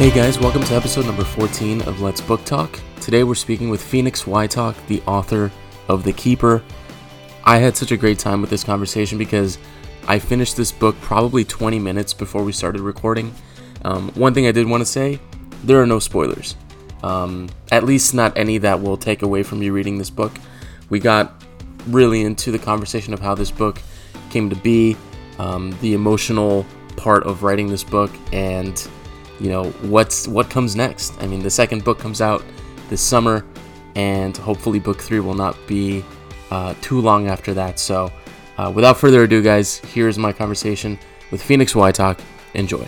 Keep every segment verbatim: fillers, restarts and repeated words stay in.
Hey guys, welcome to episode number fourteen of Let's Book Talk. Today we're speaking with Phoenix Wytock, the author of The Keeper. I had such a great time with this conversation because I finished this book probably twenty minutes before we started recording. Um, one thing I did want to say, there are no spoilers. Um, at least not any that will take away from you reading this book. We got really into the conversation of how this book came to be, um, the emotional part of writing this book, and you know, what's what comes next. I mean, the second book comes out this summer, and hopefully book three will not be uh, too long after that. So uh, without further ado, guys, here's my conversation with Phoenix Wytock. Enjoy.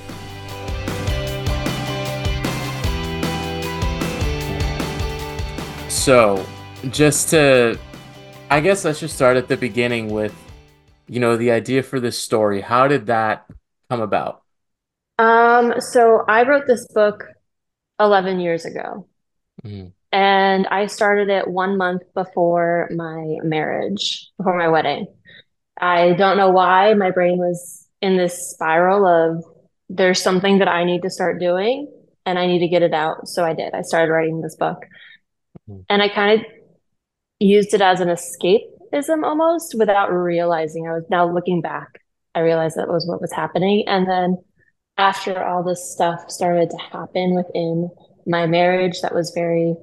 So just to, I guess let's just start at the beginning with, you know, the idea for this story. How did that come about? Um, so I wrote this book eleven years ago, Mm-hmm. and I started it one month before my marriage, before my wedding. I don't know why my brain was in this spiral of there's something that I need to start doing and I need to get it out. So I did. I started writing this book, and I kind of used it as an escapism almost without realizing. I was now looking back, I realized that was what was happening. And then after all this stuff started to happen within my marriage that was very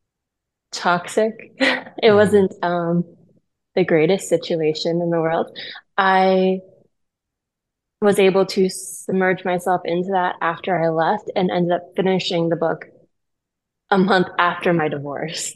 toxic, it Mm-hmm. wasn't um, the greatest situation in the world. I was able to submerge myself into that after I left and ended up finishing the book a month after my divorce.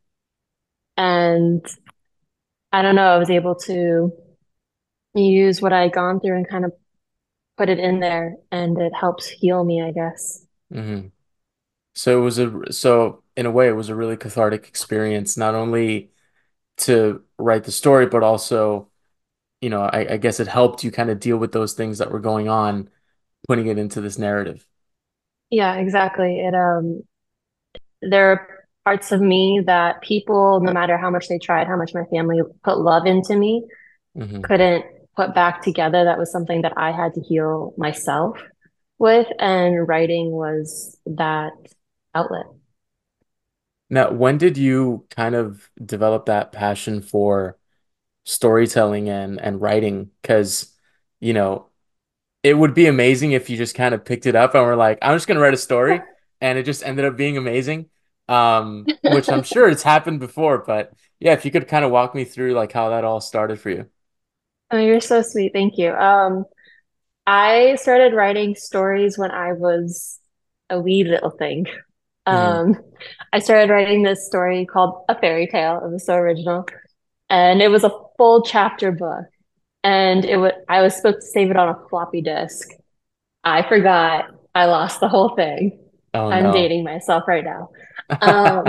And I don't know, I was able to use what I had gone through and kind of put it in there, and it helps heal me, I guess. Mm-hmm. So it was a so in a way it was a really cathartic experience, not only to write the story, but also, you know, I, I guess it helped you kind of deal with those things that were going on, putting it into this narrative. Yeah, exactly. It um there are parts of me that people, no matter how much they tried, how much my family put love into me, Hmm. couldn't put back together. That was something that I had to heal myself with, and writing was that outlet. Now, when did you kind of develop that passion for storytelling and and writing? Because, you know, it would be amazing if you just kind of picked it up and were like, I'm just gonna write a story, and it just ended up being amazing. Um, which I'm sure it's happened before, but yeah, if you could kind of walk me through like how that all started for you. Oh, you're so sweet. Thank you. Um, I started writing stories when I was a wee little thing. Hmm. Um, I started writing this story called A Fairy Tale. It was so original. And it was a full chapter book. And it was I was supposed to save it on a floppy disk. I forgot. I lost the whole thing. Oh I'm no. dating myself right now. Um,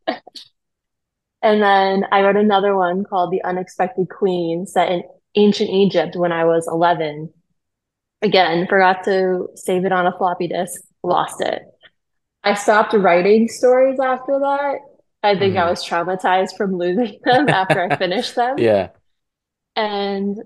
and then I wrote another one called The Unexpected Queen, set in ancient Egypt when I was eleven. Again, forgot to save it on a floppy disk, lost it. I stopped writing stories after that. I think I Hmm. was traumatized from losing them after I finished them. Yeah. And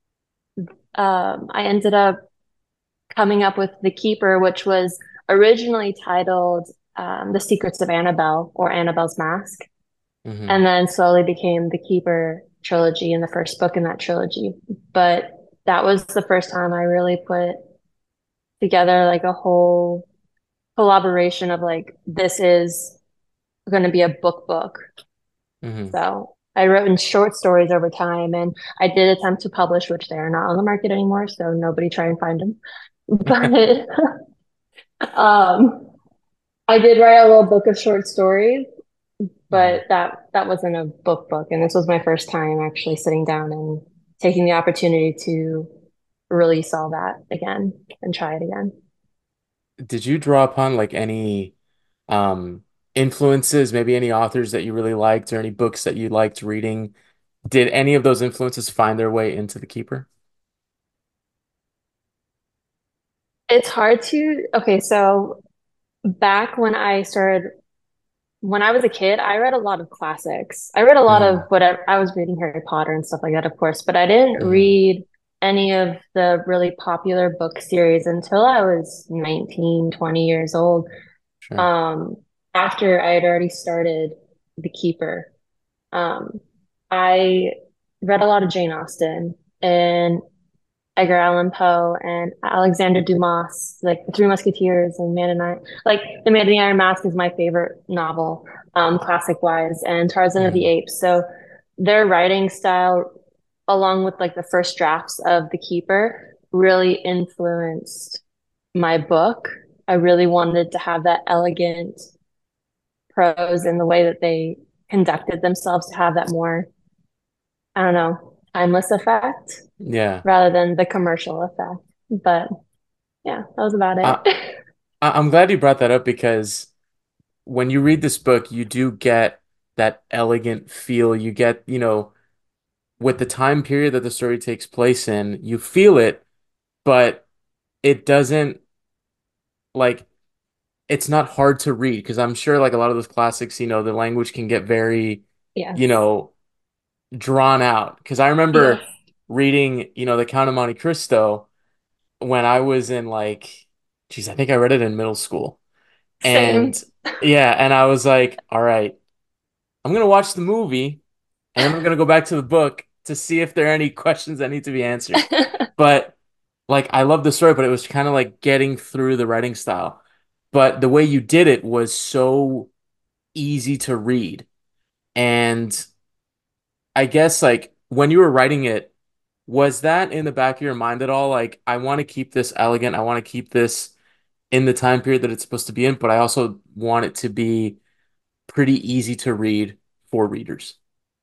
um, I ended up coming up with The Keeper, which was originally titled um, The Secrets of Annabelle or Annabelle's Mask, Hmm. and then slowly became The Keeper trilogy and the first book in that trilogy. But that was the first time I really put together like a whole collaboration of like, this is going to be a book book. Hmm. So I wrote in short stories over time, and I did attempt to publish, which they are not on the market anymore, so nobody try and find them. But um, I did write a little book of short stories, Hmm. but that that wasn't a book book, and this was my first time actually sitting down and taking the opportunity to release all that again and try it again. Did you draw upon like any um influences, maybe any authors that you really liked or any books that you liked reading? Did any of those influences find their way into The Keeper? It's hard to, okay, so back when I started, when I was a kid, I read a lot of classics. I read a lot of Hmm. whatever, I was reading Harry Potter and stuff like that, of course, but I didn't Hmm. read any of the really popular book series until I was nineteen, twenty years old. Sure. Um, After I had already started The Keeper, um, I read a lot of Jane Austen and Edgar Allan Poe and Alexander Dumas, like The Three Musketeers and Man in Iron. Like The Man in the Iron Mask is my favorite novel, um, classic wise, and Tarzan of the Hmm. Apes. So their writing style, along with like the first drafts of The Keeper, really influenced my book. I really wanted to have that elegant prose in the way that they conducted themselves to have that more, I don't know, timeless effect Yeah. rather than the commercial effect. But yeah, that was about I, it. I- I'm glad you brought that up because when you read this book, you do get that elegant feel. You get, you know, with the time period that the story takes place in, you feel it, but it doesn't like it's not hard to read because I'm sure like a lot of those classics, you know, the language can get very, you Yes. know, drawn out. Because I Yes. remember reading, you know, The Count of Monte Cristo when I was in like, geez, I think I read it in middle school. And Same. yeah, and I was like, all right, I'm gonna watch the movie and then I'm gonna go back to the book to see if there are any questions that need to be answered. But like I love the story, but it was kind of like getting through the writing style. But the way you did it was so easy to read. And I guess like when you were writing it, was that in the back of your mind at all? Like, I want to keep this elegant. I want to keep this in the time period that it's supposed to be in, but I also want it to be pretty easy to read for readers.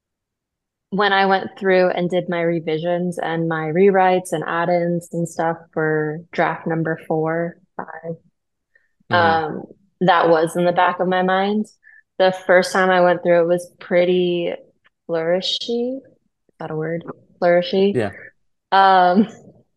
When I went through and did my revisions and my rewrites and add-ins and stuff for draft number four, five, Hmm. um, that was in the back of my mind. The first time I went through it was pretty flourishy. Is that a word? Flourishy. Yeah. Um,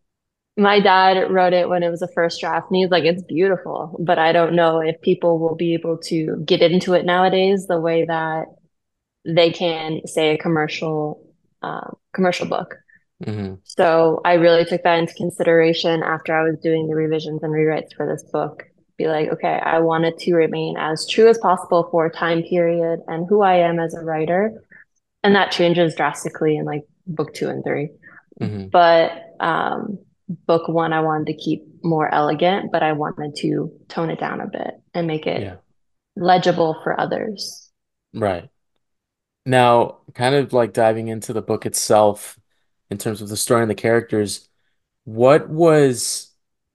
My dad wrote it when it was a first draft, and he's like, it's beautiful, but I don't know if people will be able to get into it nowadays the way that they can, say, a commercial um, commercial book. Hmm. So I really took that into consideration after I was doing the revisions and rewrites for this book. Be like, okay, I want it to remain as true as possible for time period and who I am as a writer. And that changes drastically in like book two and three. Hmm. But um, book one, I wanted to keep more elegant, but I wanted to tone it down a bit and make it Yeah. legible for others. Right. Now, kind of like diving into the book itself in terms of the story and the characters, what was,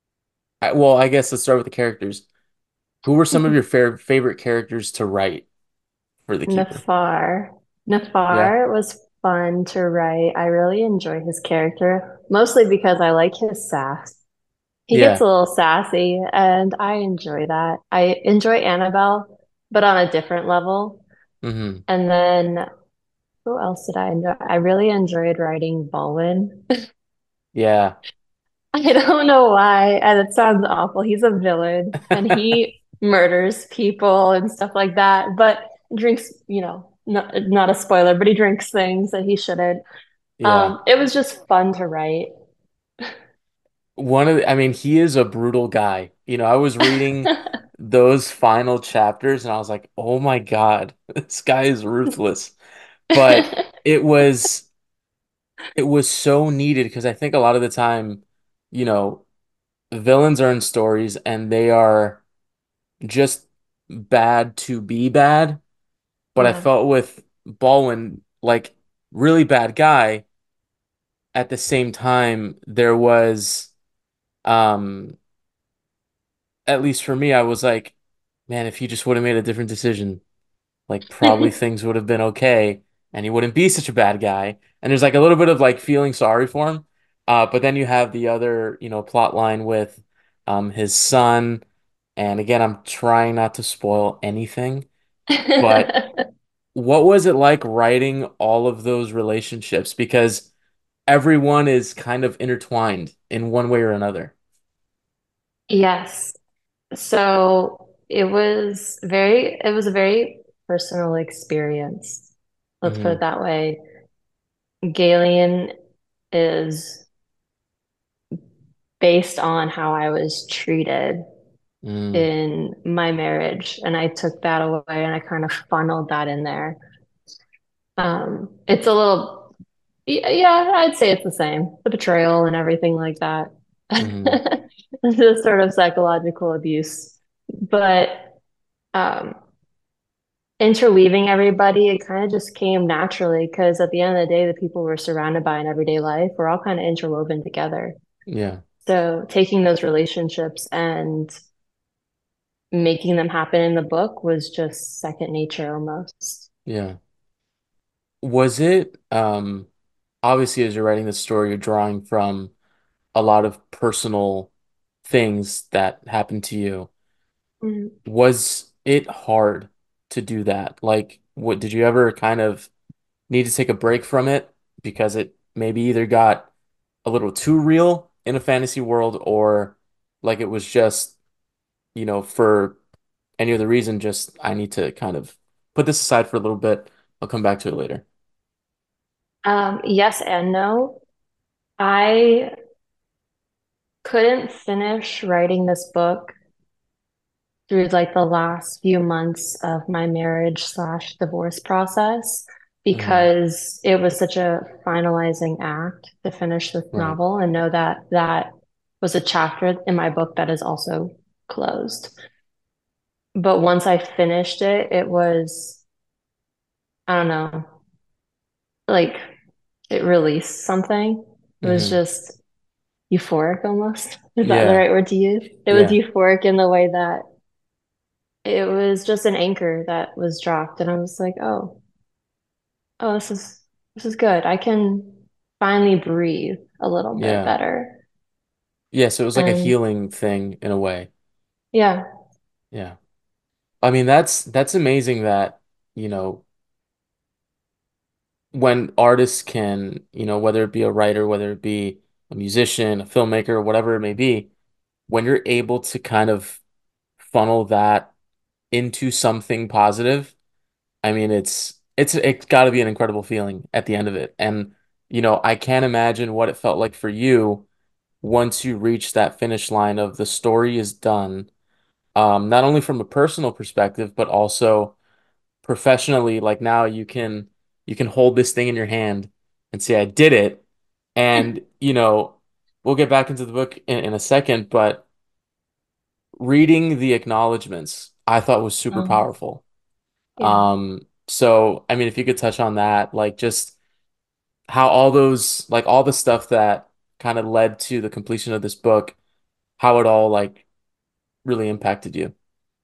I- well, I guess let's start with the characters. Who were some of your fair, favorite characters to write for The Keeper? Nafar. Yeah. Nafar was fun to write. I really enjoy his character, mostly because I like his sass. He gets a Yeah. little sassy, and I enjoy that. I enjoy Annabelle, but on a different level. Hmm. And then who else did I enjoy? I really enjoyed writing Baldwin. Yeah. I don't know why, and it sounds awful. He's a villain and he murders people and stuff like that, but drinks, you know, not, not a spoiler, but he drinks things that he shouldn't. Yeah. Um, it was just fun to write. One of the, I mean, he is a brutal guy. You know, I was reading those final chapters and I was like, "Oh my God, this guy is ruthless." But it was it was so needed because I think a lot of the time, you know, villains are in stories and they are just bad to be bad. But I Yeah. felt with Baldwin, like really bad guy, at the same time, there was um at least for me, I was like, man, if he just would have made a different decision, like probably things would have been okay and he wouldn't be such a bad guy. And there's like a little bit of like feeling sorry for him. Uh, but then you have the other, you know, plot line with um his son. And again, I'm trying not to spoil anything, but what was it like writing all of those relationships? Because everyone is kind of intertwined in one way or another. Yes. So it was very, it was a very personal experience. Let's put it Hmm. that way. Galen is based on how I was treated Mm, in my marriage. And I took that away and I kind of funneled that in there. Um, it's a little, yeah, I'd say it's the same. The betrayal and everything like that. hmm. The sort of psychological abuse. But um, interweaving everybody, it kind of just came naturally because at the end of the day, the people we're surrounded by in everyday life, we're all kind of interwoven together. Yeah, So taking those relationships and making them happen in the book was just second nature almost. yeah. Was it, um, obviously as you're writing this story, you're drawing from a lot of personal things that happened to you. Mm. Was it hard to do that? Like, what did you ever kind of need to take a break from it because it maybe either got a little too real in a fantasy world or like it was just, you know, for any other reason, just I need to kind of put this aside for a little bit. I'll come back to it later. Um, yes and no. I couldn't finish writing this book through like the last few months of my marriage slash divorce process Hmm. because it was such a finalizing act to finish this Right. novel and know that that was a chapter in my book that is also closed. But once I finished it, it was, I don't know, like it released something. It was Hmm. just euphoric almost. Is that the Yeah. right word to use? It was Yeah. euphoric in the way that it was just an anchor that was dropped, and I was like, oh, oh, this is this is good. I can finally breathe a little bit Yeah. better. Yeah. So it was like a And healing thing in a way. yeah, Yeah. I mean, that's that's amazing that, you know, when artists can, you know, whether it be a writer, whether it be a musician, a filmmaker, whatever it may be, when you're able to kind of funnel that into something positive, I mean, it's it's it's got to be an incredible feeling at the end of it. And, you know, I can't imagine what it felt like for you once you reach that finish line of the story is done, um, not only from a personal perspective, but also professionally. Like now you can you can hold this thing in your hand and say, I did it. And, you know, we'll get back into the book in, in a second, but reading the acknowledgments I thought was super um, powerful. yeah. Um, so I mean, if you could touch on that, like just how all those, like all the stuff that kind of led to the completion of this book, how it all like really impacted you.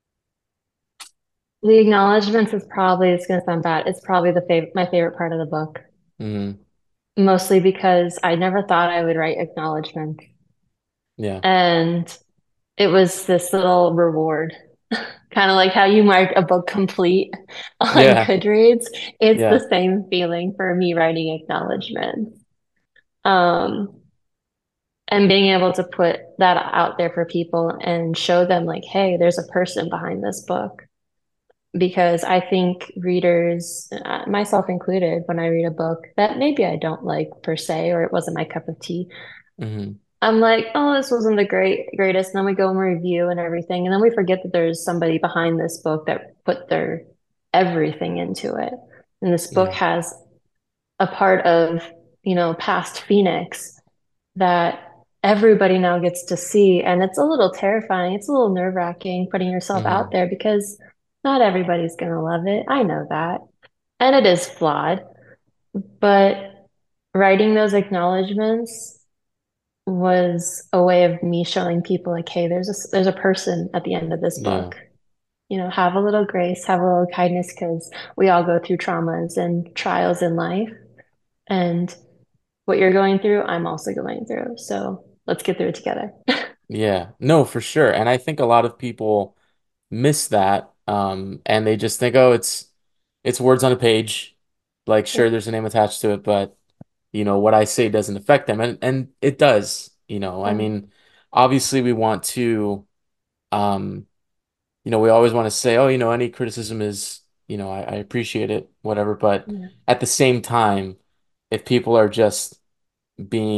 The acknowledgments is probably it's gonna sound bad. It's probably the favorite my favorite part of the book, Hmm. mostly because I never thought I would write acknowledgments, Yeah. and it was this little reward. Kind of like how you mark a book complete on Yeah. Goodreads. It's the Yeah. same feeling for me writing acknowledgments. Um, and being able to put that out there for people and show them like, hey, there's a person behind this book. Because I think readers, uh, myself included, when I read a book that maybe I don't like per se, or it wasn't my cup of tea, Hmm. I'm like, oh, this wasn't the great greatest. And then we go and review and everything. And then we forget that there's somebody behind this book that put their everything into it. And this book Yeah. has a part of, you know, past Phoenix that everybody now gets to see. And it's a little terrifying. It's a little nerve-wracking putting yourself out Hmm. there because not everybody's gonna love it. I know that. And it is flawed. But writing those acknowledgments was a way of me showing people like, hey, there's a there's a person at the end of this Yeah. book. You know, have a little grace, have a little kindness, because we all go through traumas and trials in life. And what you're going through, I'm also going through. So let's get through it together. Yeah. No, for sure. And I think a lot of people miss that. Um, and they just think, oh, it's it's words on a page. Like, sure, there's a name attached to it, but you know, what I say doesn't affect them. And and it does, you know. I Yeah. mean, obviously we want to um, you know, we always want to say, oh, you know, any criticism is, you know, I, I appreciate it, whatever. But Yeah. at the same time, if people are just being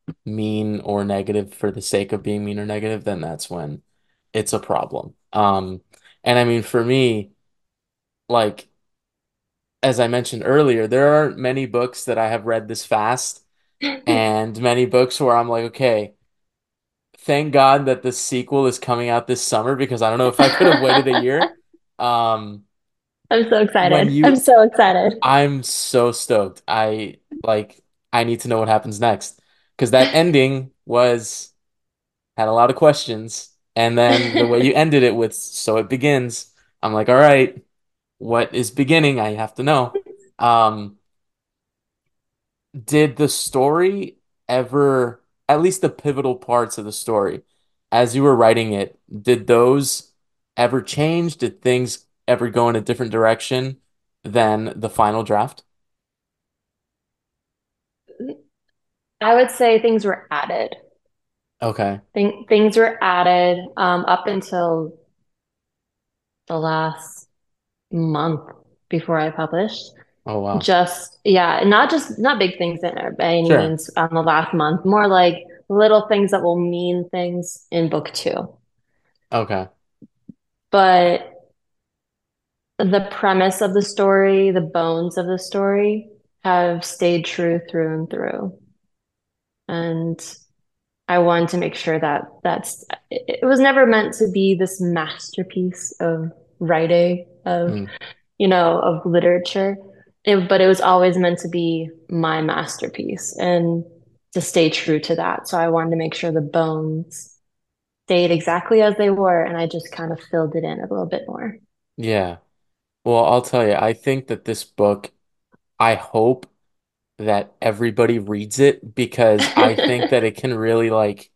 mean or negative for the sake of being mean or negative, then that's when it's a problem. Um, and I mean, for me, like as I mentioned earlier, there aren't many books that I have read this fast, and many books where I'm like, okay, thank God that the sequel is coming out this summer because I don't know if I could have waited a year. Um, I'm so when excited. I'm you, so excited. I'm so stoked. I like, I need to know what happens next because that ending was had a lot of questions, and then the way you ended it with "so it begins," I'm like, all right, what is beginning? I have to know. Um, Did the story ever, at least the pivotal parts of the story, as you were writing it, did those ever change? Did things ever go in a different direction than the final draft? I would say things were added. Okay. Thing, things were added um, up until the last month before I published. Oh, wow. Just, yeah, not just, not big things in it by any Sure. means on the last month, more like little things that will mean things in book two. Okay. But the premise of the story, the bones of the story have stayed true through and through. And I wanted to make sure that that's it, it was never meant to be this masterpiece of writing, of, Mm. you know, of literature. It, but it was always meant to be my masterpiece and to stay true to that. So I wanted to make sure the bones stayed exactly as they were, and I just kind of filled it in a little bit more. Yeah. Well, I'll tell you, I think that this book, I hope that everybody reads it because I think that it can really like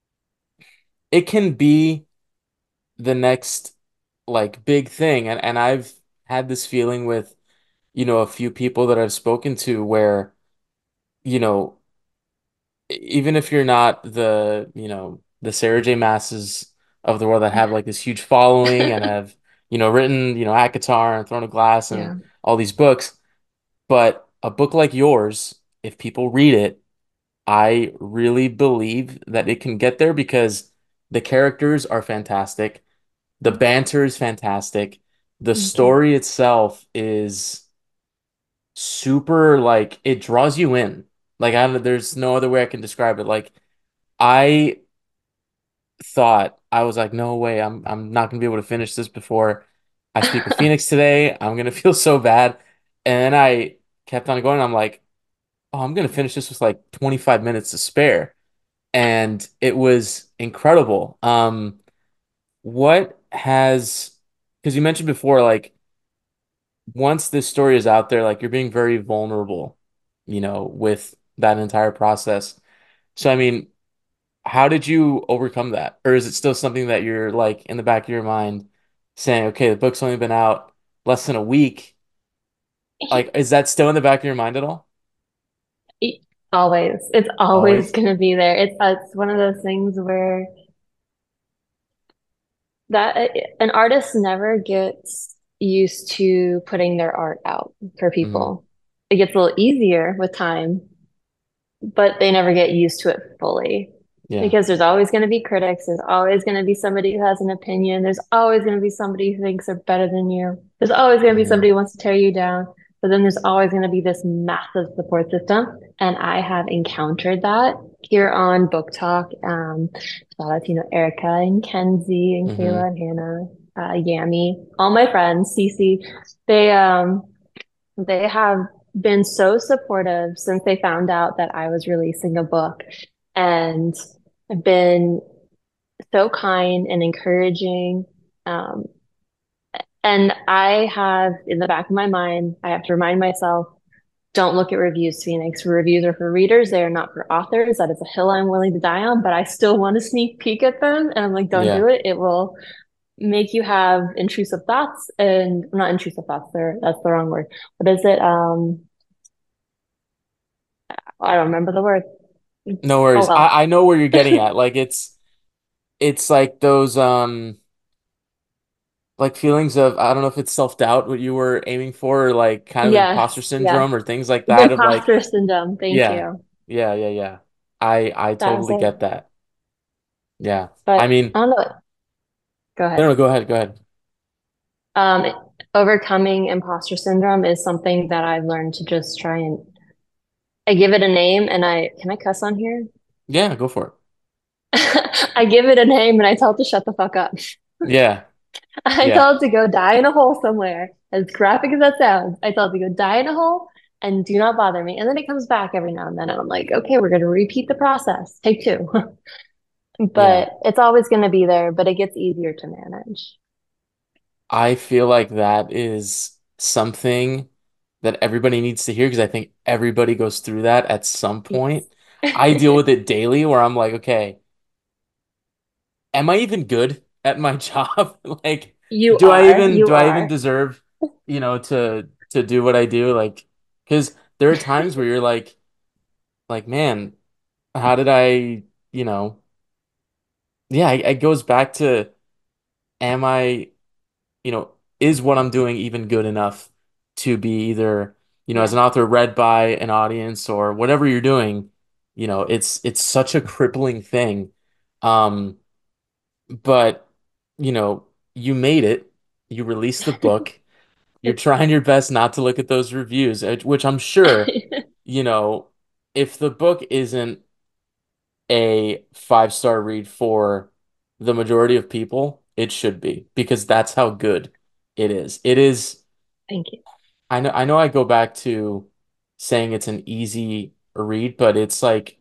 it can be the next like big thing. And and I've had this feeling with, you know, a few people that I've spoken to where, you know, e- even if you're not the, you know, the Sarah J. Masses of the world that have like this huge following and have, you know, written, you know, ACOTAR and Throne of Glass and Yeah. all these books, but a book like yours, if people read it, I really believe that it can get there because the characters are fantastic. The banter is fantastic. The Thank you. story itself is super like it draws you in. Like I don't, there's no other way I can describe it. Like I thought I was like, no way, I'm I'm not gonna be able to finish this before I speak with Phoenix today. I'm gonna feel so bad. And then I kept on going. I'm like, oh, I'm gonna finish this with like twenty-five minutes to spare. And it was incredible. Um, what has, because you mentioned before, like once this story is out there, like you're being very vulnerable, you know, with that entire process. So, I mean, how did you overcome that? Or is it still something that you're like in the back of your mind saying, okay, the book's only been out less than a week? Like, is that still in the back of your mind at all? Always. It's always Always? going to be there. It's uh, it's one of those things where that an artist never gets used to putting their art out for Hmm. people. It gets a little easier with time, but they never get used to it fully Yeah. because there's always going to be critics. There's always going to be somebody who has an opinion. There's always going to be somebody who thinks they're better than you. There's always going to be Hmm. somebody who wants to tear you down. But then there's always going to be this massive support system. And I have encountered that here on Book Talk. Um, shout out to, you know, Erica and Kenzie and Hmm. Kayla and Hannah, uh, Yami, all my friends, Cece. They, um, they have been so supportive since they found out that I was releasing a book and have been so kind and encouraging. Um, and I have in the back of my mind, I have to remind myself, don't look at reviews, Phoenix. Reviews are for readers, they are not for authors. That is a hill I'm willing to die on, but I still want to sneak peek at them. And I'm like, don't Yeah. do it. It will make you have intrusive thoughts and not intrusive thoughts, there, that's the wrong word. What is it? Um, I don't remember the word. No Oh worries. well. I, I know where you're getting at. Like it's it's like those um like feelings of I don't know if it's self-doubt what you were aiming for or like kind of imposter Yes, yes. syndrome or things like The that of like imposter syndrome. Thank yeah. you. Yeah, yeah, yeah. I I That was totally it. get that. Yeah. I But mean, I don't know. Go no, ahead. no, go ahead, go ahead. Um, Overcoming imposter syndrome is something that I've learned to just try and I give it a name and I can I cuss on here? Yeah, go for it. I give it a name and I tell it to shut the fuck up. Yeah, I yeah, tell it to go die in a hole somewhere. As graphic as that sounds, I tell it to go die in a hole and do not bother me. And then it comes back every now and then, and I'm like, okay, we're going to repeat the process. Take two. yeah. But it's always going to be there, but it gets easier to manage. I feel like that is something that everybody needs to hear because I think everybody goes through that at some Yes. point. I deal with it daily where I'm like, okay, am I even good at my job? Like, You do I are, even you do I even are. deserve, you know, to to do what I do? Like, because there are times where you're like, like, man, how did I, you know, yeah, it, it goes back to, am I, you know, is what I'm doing even good enough to be either, you know, as Yeah. an author read by an audience or whatever you're doing, you know, it's it's such a crippling thing. Um, but you know, you made it. You released the book. You're trying your best not to look at those reviews, uh, which I'm sure, you know, if the book isn't a five star read for the majority of people, it should be because that's how good it is. It is. Thank you. I know. I know. I go back to saying it's an easy read, but it's like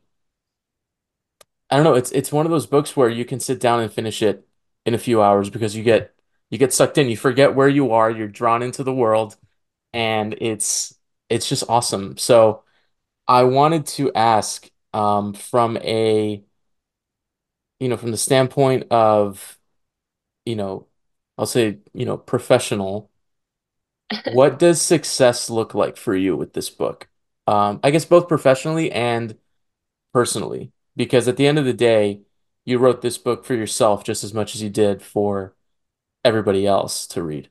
I don't know. It's it's one of those books where you can sit down and finish it in a few hours because you get you get sucked in. You forget where you are. You're drawn into the world, and it's it's just awesome. So I wanted to ask, um, from a you know from the standpoint of you know, I'll say, you know, professional, what does success look like for you with this book? Um, I guess both professionally and personally, because at the end of the day, you wrote this book for yourself just as much as you did for everybody else to read.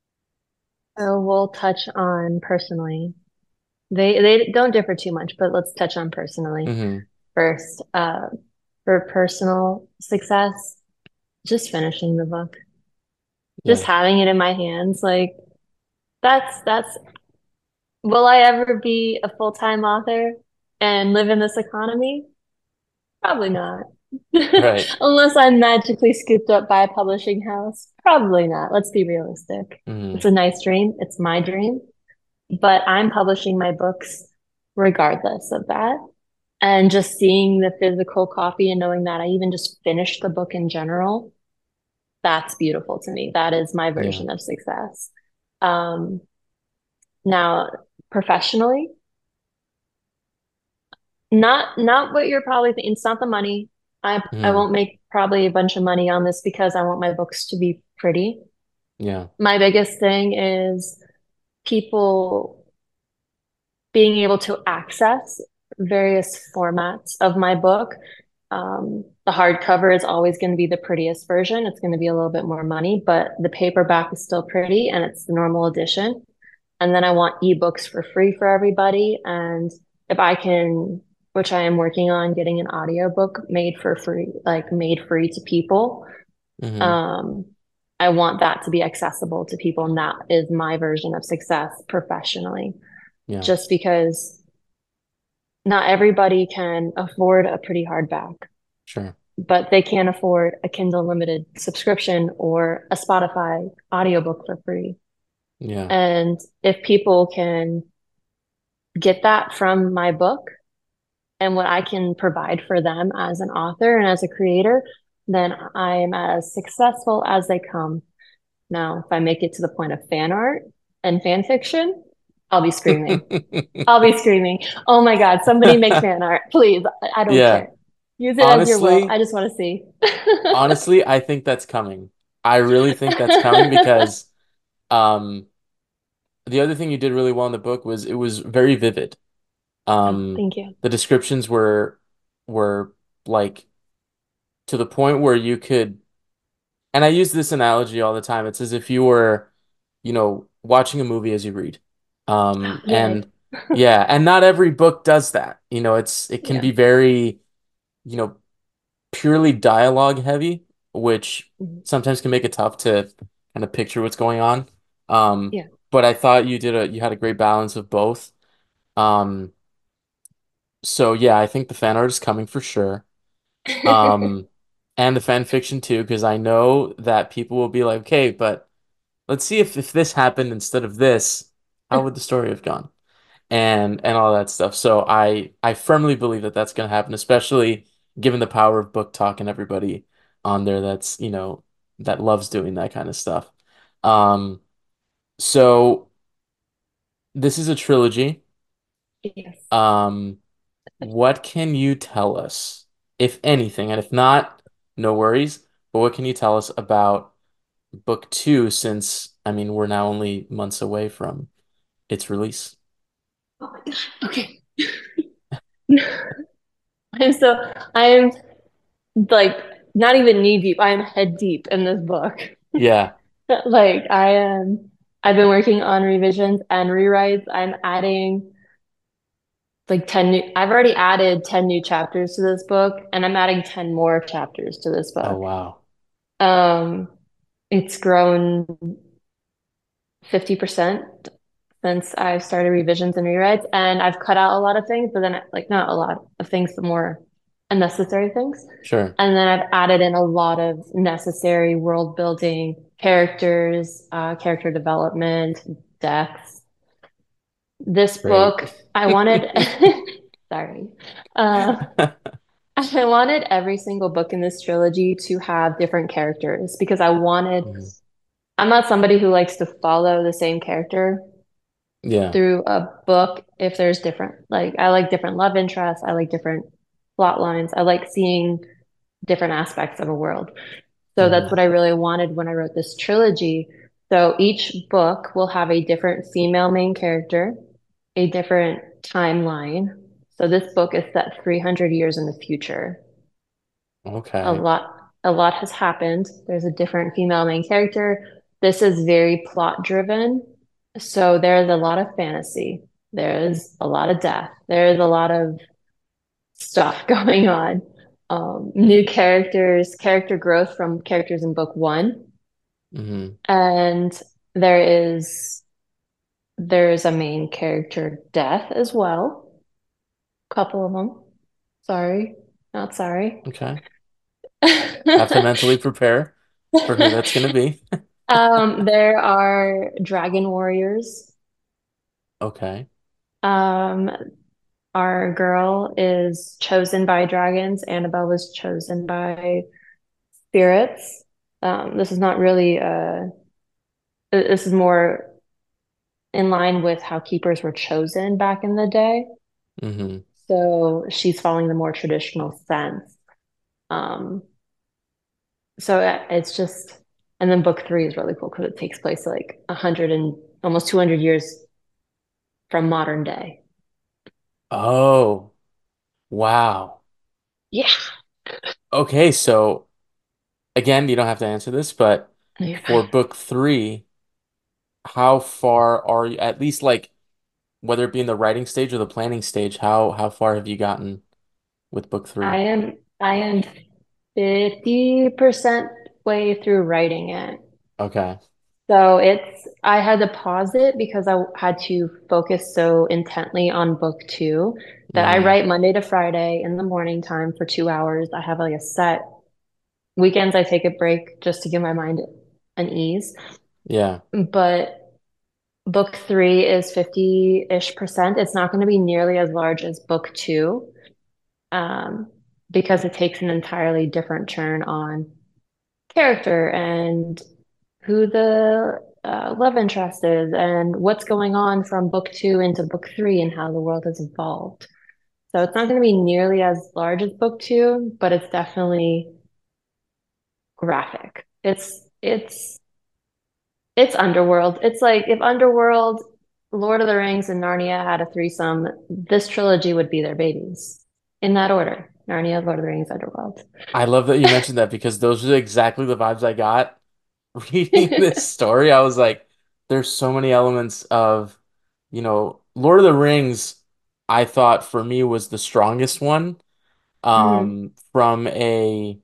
So we'll touch on personally. They they don't differ too much, but let's touch on personally Hmm. first. Uh, for personal success, just finishing the book, just Yeah. having it in my hands, like that's that's will I ever be a full-time author and live in this economy? Probably not. Right. Unless I'm magically scooped up by a publishing house. Probably not. Let's be realistic. It's Hmm. a nice dream. It's my dream, but I'm publishing my books regardless of that. And just seeing the physical copy and knowing that I even just finished the book in general, that's beautiful to me. That is my Yeah. version of success. Um, Now, professionally, not not what you're probably thinking. It's not the money. I I Hmm. won't make probably a bunch of money on this because I want my books to be pretty. Yeah. My biggest thing is people being able to access various formats of my book. Um, the hardcover is always going to be the prettiest version. It's going to be a little bit more money, but the paperback is still pretty and it's the normal edition. And then I want ebooks for free for everybody. And if I can, which I am working on getting an audiobook made for free, like made free to people. Hmm. Um, I want that to be accessible to people. And that is my version of success professionally, Yeah. just because not everybody can afford a pretty hardback, Sure. but they can afford a Kindle Limited subscription or a Spotify audiobook for free. Yeah. And if people can get that from my book and what I can provide for them as an author and as a creator, then I am as successful as they come. Now, if I make it to the point of fan art and fan fiction, I'll be screaming. I'll be screaming. Oh my God, somebody make fan art, please. I I don't Yeah. care. Use it as your will. Honestly, I just want to see. honestly, I think that's coming. I really think that's coming because um the other thing you did really well in the book was it was very vivid. Oh, Um, thank you. the descriptions were were like to the point where you could, and I use this analogy all the time. It's as if you were, you know, watching a movie as you read. Um, Yay. and yeah, and not every book does that. You know, it's it can Yeah. be very. you know, purely dialogue heavy, which Mhm. sometimes can make it tough to kind of picture what's going on. Um, Yeah. but I thought you did a you had a great balance of both. Um, so yeah, I think the fan art is coming for sure. Um, and the fan fiction too, because I know that people will be like, okay, but let's see if if this happened instead of this, how would the story have gone? And and all that stuff. So I I firmly believe that that's going to happen, especially given the power of book talk and everybody on there that's, you know, that loves doing that kind of stuff. Um, so this is a trilogy. Yes. Um, what can you tell us, if anything, and if not, no worries, but what can you tell us about book two since, I mean, we're now only months away from its release? Oh my God. Okay. And so I'm like not even knee deep. I am head deep in this book. Yeah, Like I am, I've been working on revisions and rewrites. I'm adding like ten new, I've already added ten new chapters to this book, and I'm adding ten more chapters to this oh book. wow. Um, it's grown fifty percent since I started revisions and rewrites, and I've cut out a lot of things, but then like not a lot of things, but more unnecessary things. Sure. And then I've added in a lot of necessary world building, characters, uh, character development, deaths. This Great. book, I wanted, sorry, uh, I wanted every single book in this trilogy to have different characters because I wanted, Mhm. I'm not somebody who likes to follow the same character Yeah. through a book if there's different, like, I like different love interests, I like different plot lines, I like seeing different aspects of a world. So that's Hmm. what I really wanted when I wrote this trilogy. So each book will have a different female main character, a different timeline. So this book is set three hundred years in the future. A Okay. lot, a lot has happened. There's a different female main character. This is very plot driven. So there's a lot of fantasy. There's a lot of death. There's a lot of stuff going on. Um, new characters, character growth from characters in book one. Hmm. And there is there's a main character death as well. Couple of them. Sorry, not sorry. Okay. Have to mentally prepare for who that's going to be. Um, there are dragon warriors. Okay. Um, our girl is chosen by dragons. Annabelle was chosen by spirits. Um, this is not really uh this is more in line with how keepers were chosen back in the day. Hmm. So she's following the more traditional sense. Um, so it- it's just, and then book three is really cool because it takes place like a hundred and almost two hundred years from modern day. Oh, wow. Yeah. Okay, so again, you don't have to answer this, but No, you're for fine. book three, how far are you, at least like whether it be in the writing stage or the planning stage, how how far have you gotten with book I three? am, I am fifty percent way through writing it. Okay. So it's, I had to pause it because I had to focus so intently on book two that I Hmm. write Monday to Friday in the morning time for two hours. I have like a set weekends. I take a break just to give my mind an ease. Yeah. But book three is fifty-ish percent. It's not going to be nearly as large as book two, um, because it takes an entirely different turn on character and who the uh, love interest is and what's going on from book two into book three and how the world has evolved. So it's not going to be nearly as large as book two, but it's definitely graphic. It's it's it's Underworld. It's like if Underworld, Lord of the Rings, and Narnia had a threesome, this trilogy would be their babies in that order. Narnia, Lord of the Rings, Underworld. I love that you mentioned that because those are exactly the vibes I got reading this story. I was like, there's so many elements of, you know, Lord of the Rings, I thought for me was the strongest one. Hmm. um, from a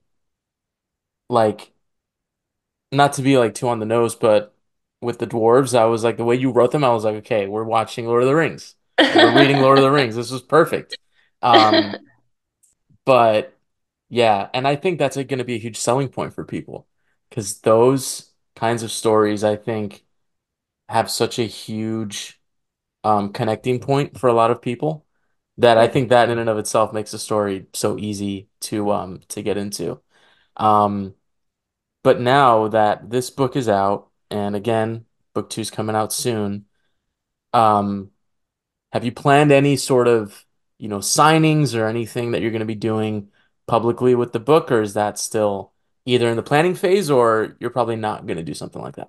like not to be like too on the nose, but with the dwarves, I was like the way you wrote them, I was like, okay, we're watching Lord of the Rings. Like we're reading Lord of the Rings. This was perfect. Um, but yeah, and I think that's like, going to be a huge selling point for people because those kinds of stories, I think, have such a huge um, connecting point for a lot of people that I Yep. think that in and of itself makes a story so easy to um to get into. Um, but now that this book is out, and again, book two's coming out soon, um, have you planned any sort of, you know, signings or anything that you're going to be doing publicly with the book, or is that still either in the planning phase or you're probably not going to do something like that?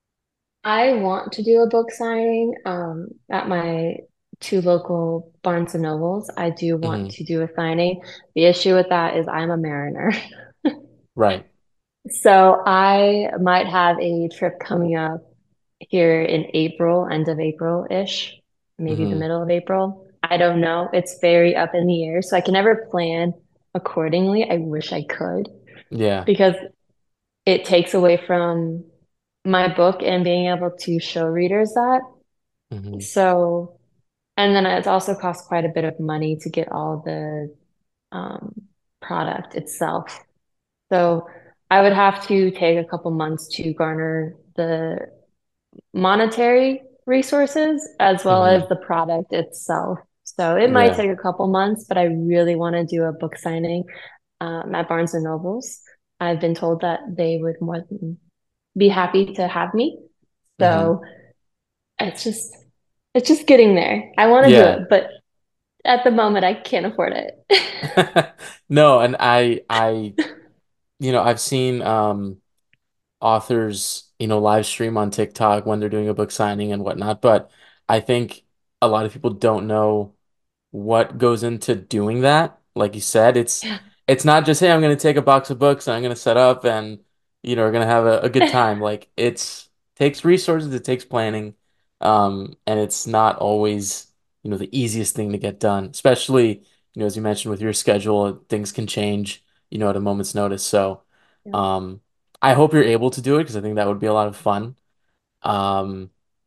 I want to do a book signing um, at my two local Barnes and Nobles. I do want Hmm. to do a signing. The issue with that is I'm a Mariner. Right. So I might have a trip coming up here in April, end of April-ish, maybe the Hmm. middle of April. I don't know. It's very up in the air. So I can never plan accordingly. I wish I could Yeah. because it takes away from my book and being able to show readers that. Hmm. So, and then it also costs quite a bit of money to get all the um, product itself. So I would have to take a couple months to garner the monetary resources as well Hmm. as the product itself. So it might Yeah. take a couple months, but I really want to do a book signing um, at Barnes and Nobles. I've been told that they would more than be happy to have me. Hmm. So it's just it's just getting there. I want to do Yeah. it, but at the moment I can't afford it. No, and I I you know, I've seen um authors, you know, live stream on TikTok when they're doing a book signing and whatnot, but I think a lot of people don't know what goes into doing that. Like you said, it's it's not just, hey, I'm gonna take a box of books and I'm gonna set up and you know, we're gonna have a, a good time. Like it's takes resources, it takes planning, um, and it's not always, you know, the easiest thing to get done, especially, you know, as you mentioned with your schedule, things can change, you know, at a moment's notice. So, Yeah. um, I hope you're able to do it because I think that would be a lot of fun. Um,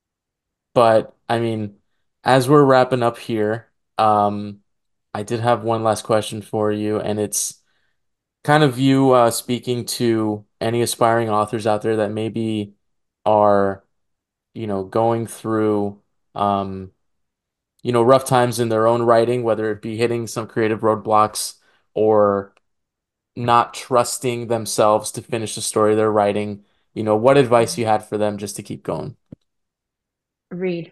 but I mean, as we're wrapping up here, um, I did have one last question for you, and it's kind of you uh, speaking to any aspiring authors out there that maybe are, you know, going through, um, you know, rough times in their own writing, whether it be hitting some creative roadblocks or not trusting themselves to finish the story they're writing. You know, what advice you had for them just to keep going? Read.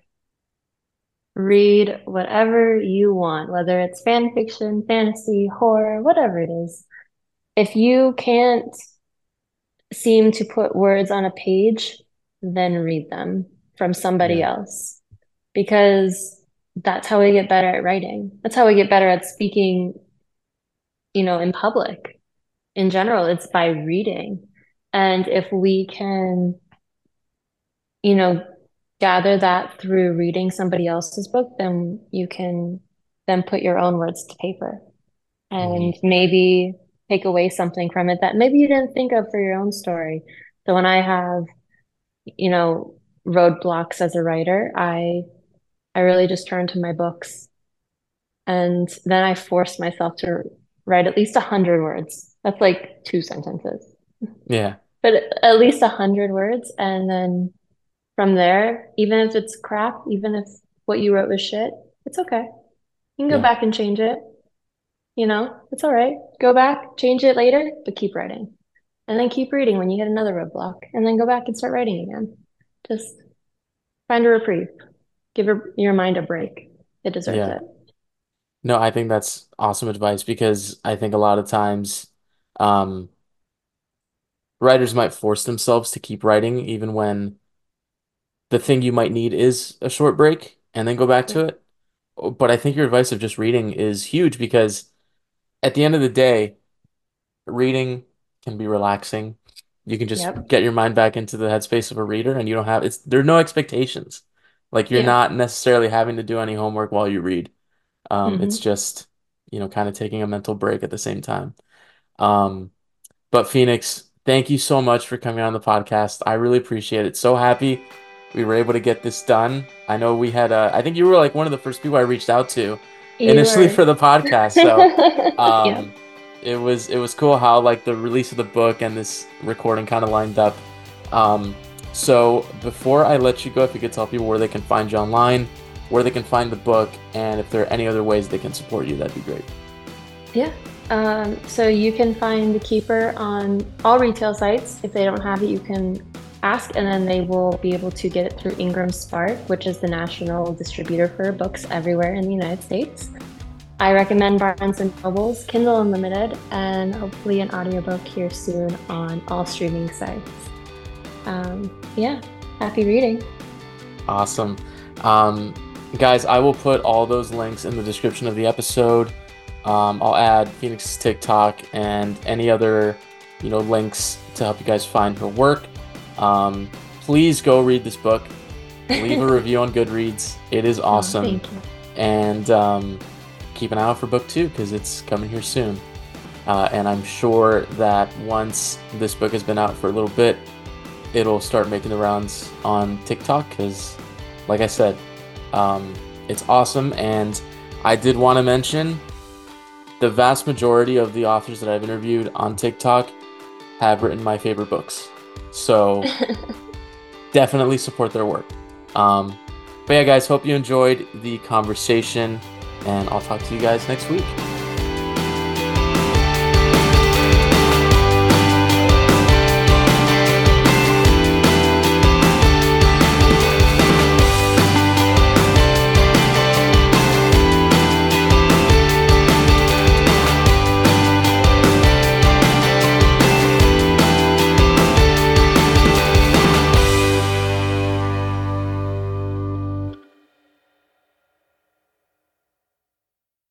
Read whatever you want, whether it's fan fiction, fantasy, horror, whatever it is. If you can't seem to put words on a page, then read them from somebody Yeah. else because that's how we get better at writing. That's how we get better at speaking, you know, in public. In general, it's by reading. And if we can, you know, gather that through reading somebody else's book, then you can then put your own words to paper Hmm. and maybe take away something from it that maybe you didn't think of for your own story. So when I have, you know, roadblocks as a writer, I I really just turn to my books and then I force myself to write at least a hundred words. That's like two sentences, Yeah. but at least a hundred words. And then from there, even if it's crap, even if what you wrote was shit, it's okay. You can go Yeah. back and change it. You know, it's all right. Go back, change it later, but keep writing. And then keep reading when you hit another roadblock. And then go back and start writing again. Just find a reprieve. Give your, your mind a break. It deserves Yeah. it. No, I think that's awesome advice because I think a lot of times um, writers might force themselves to keep writing even when the thing you might need is a short break and then go back Yep. to it. But I think your advice of just reading is huge because at the end of the day, reading can be relaxing. You can just Yep. get your mind back into the headspace of a reader and you don't have it's there are no expectations. Like you're Yeah. not necessarily having to do any homework while you read. Um, it's Hmm. just, you know, kind of taking a mental break at the same time. Um, but Phoenix, thank you so much for coming on the podcast. I really appreciate it. So happy we were able to get this done. I know we had, uh, I think you were like one of the first people I reached out to You initially were. for the podcast. So, Yeah. um, it was it was cool how like the release of the book and this recording kind of lined up. Um, so before I let you go, if you could tell people where they can find you online, where they can find the book, and if there are any other ways they can support you, that'd be great. Yeah. Um, so you can find The Keeper on all retail sites. If they don't have it, you can ask, and then they will be able to get it through Ingram Spark, which is the national distributor for books everywhere in the United States. I recommend Barnes and Noble's Kindle Unlimited, and hopefully an audiobook here soon on all streaming sites. Um, yeah, happy reading. Awesome. Um, guys, I will put all those links in the description of the episode. Um, I'll add Phoenix's TikTok and any other, you know, links to help you guys find her work. Um, please go read this book. Leave a review on Goodreads. It is awesome. Oh, thank you. And um, keep an eye out for book two because it's coming here soon. Uh, and I'm sure that once this book has been out for a little bit, it'll start making the rounds on TikTok because, like I said, um, it's awesome. And I did want to mention the vast majority of the authors that I've interviewed on TikTok have written my favorite books. So definitely support their work. Um, but yeah, guys, hope you enjoyed the conversation, and I'll talk to you guys next week.